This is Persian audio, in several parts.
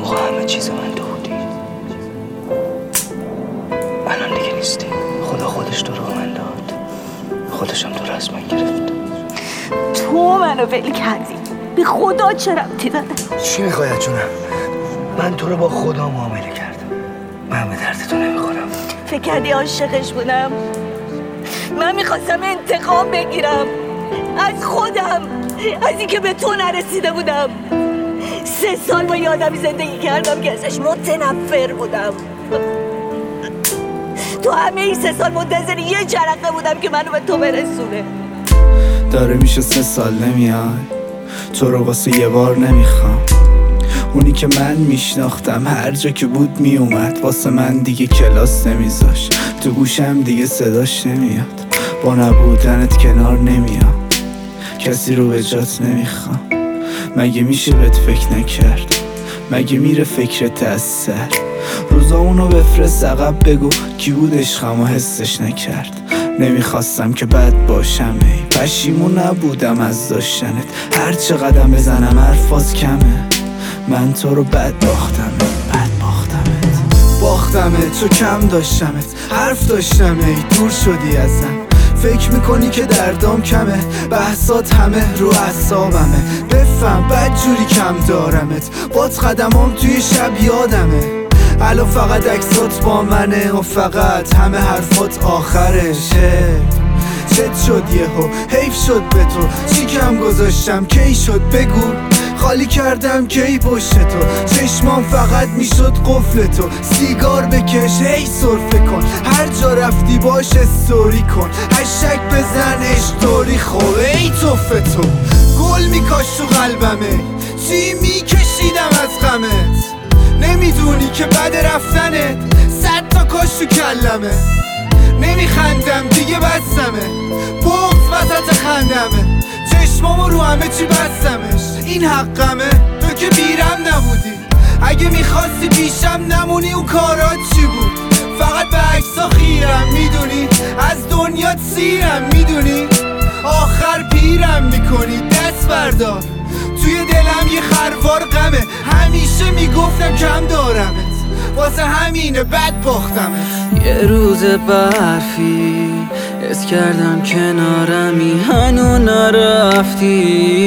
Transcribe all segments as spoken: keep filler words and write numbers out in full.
موقع همه چیز من تو بودی، الان دیگه نیستی. خدا خودش تو رو به من داد، خودشم تو رو از من گرفت. تو منو ول کردی، به خدا چه ربطی داره؟ چی میخوای جونم؟ من تو رو با خدا معامله کردم، من به درد تو نمیخورم. فکر کردی عاشقش بودم؟ من میخواستم انتقام بگیرم از خودم، از اینکه به تو نرسیده بودم. سه سال با یه آدمی زندگی کردم که ازش متنفر بودم. تو همه این سه سال منتظر یه جرقه بودم که منو به تو برسونه. داره میشه سه سال نمیای، تو رو واسه یه بار نمیخوام. اونی که من میشناختم هر جا که بود میومد، واسه من دیگه کلاس نمیذاش، تو گوشم دیگه صداش نمیاد. با نبودنت کنار نمیام، کسی رو به جات نمیخوام. مگه میشه بهت فکر نکرد؟ مگه میره فکرت از سر؟ روزامونو بفرست عقب، بگو کی بود عشقمو حسش نکرد. نمیخواستم که بد باشم، ای پشیمون نبودم از داشتنت. هر چه قدم بزنم حرفاز کمه، من تو رو بد باختمت، بد باختمت باختمت تو کم داشتمت، حرف داشتم ای دور شدی ازم. فکر میکنی که دردام کمه، بحثات همه رو اعصابمه. بفهم بد جوری کم دارمت، بات قدمام توی شب یادمه. الان فقط عکسات با منه و فقط همه حرفات آخرشه. چت شد یهو حیف شد به تو، چی کم گذاشتم کی شد بگو. خالی کردم کی پشت تو، چشمام فقط میشد قفل تو. سیگار بکش هی سرفه کن، هر جا رفتی باش استوری کن. هشتگ بزن اشتوری خوب ای توفه تو. گل میکاش تو قلبمه، چی میکشیدم از غمت. نمیدونی که بعد رفتنت صد تا کاش تو کلمه. نمیخندم دیگه بستمه، بغض وسط خندمه. چشمامو رو همه چی بستمش، این حقمه. تو که بیرم نبودی، اگه میخواستی پیشم نمونی اون کارات چی بود؟ فقط به عکسا خیرم میدونی، از دنیات سیرم میدونی. آخر پیرم میکنی دست بردار، توی دلم یه خروار غمه. همیشه میگفتم کم دارمت، واسه همینه بد باختمت. یه روز برفی حس کردم کنارمی، هنو نرفتی.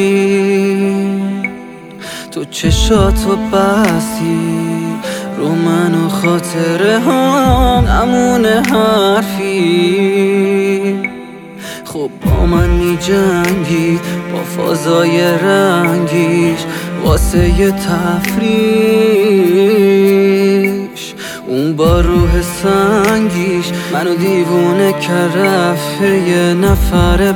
تو چشاتو بستی رو من و خاطره هم نمونه حرفی. خب با من می جنگی با فضای رنگیش واسه یه تفریش. اون با روح سنگیش منو دیوونه کرد، رفت یه نفر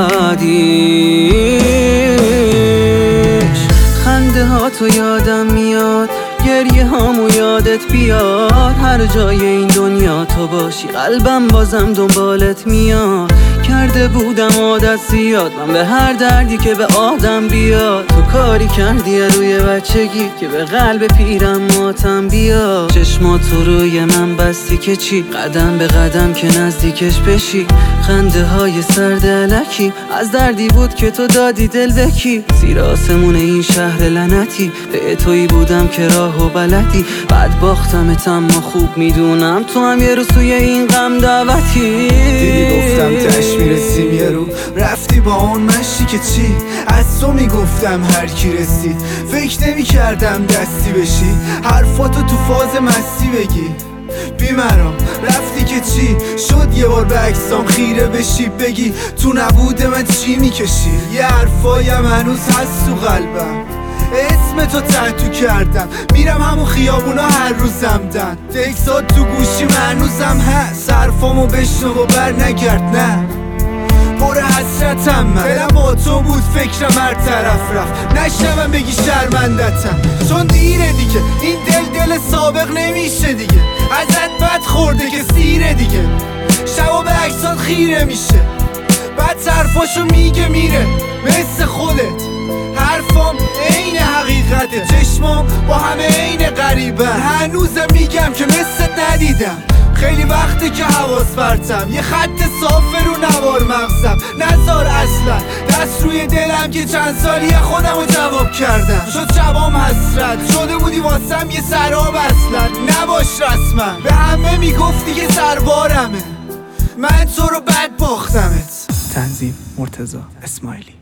بعدیش. خنده ها تو یادم میاد، گریه هامو یادت بیاد. هر جای این دنیا تو باشی قلبم بازم دنبالت میاد. کرده بودم عادت زیاد من به هر دردی که به آدم بیاد. تو کاری کردی روی بچگی که به قلب پیرم ماتم بیاد. چشماتو روی من بستی که چی، قدم به قدم که نزدیکش بشی. خنده های سرد الکی از دردی بود که تو دادی دل بکی. زیر آسمون این شهر لعنتی به تویی بودم که راهو بلدی. بعد باختمت اما خوب میدونم تو هم یه روز توی این غم دعوتی. دیدی گفتم تش میرسیم یه رو، رفتی با اون مشتی که چی. از تو میگفتم هر کی رسید، فکر نمی کردم دستی بشی. حرفاتو تو فاز مستی بگی بیمرام. رفتی که چی شد یه بار به عکسام خیره بشی، بگی تو نبود من چی میکشی. یه حرفایم هنوز هست تو قلبم، اسم تو تحتو کردم. میرم همون خیابونا هر روزم دن، تکسات تو گوشیم هنوزم هست. حرفامو بشنو و بر نگرد نه، پر حسرتم من. دلم با تو بود فکرم هر طرف رفت، نشنوم بگی شرمندتم. چون دیره دیگه این دل دل سابق نمیشه دیگه. ازت بد خورده که سیره دیگه، شبا به عکسات خیره میشه. بعد حرفاشو میگه میره مثل خودت. حرفام عین حقیقته، چشمام با همه عین غریبه. هنوزم میگم که مثلت ندیدم. خیلی وقته که حواس پرتم، یه خط صافه رو نوار مغزم. نزار اصلا دست روی دلم که چند سالی خودم رو جواب کردم. شد شبام حسرت شده بودی واسه واسم یه سراب اصلا نباش رسما. به همه میگفتی که سربارمه، من تو رو بد باختمت. تنظیم مرتضی اسماعیلی.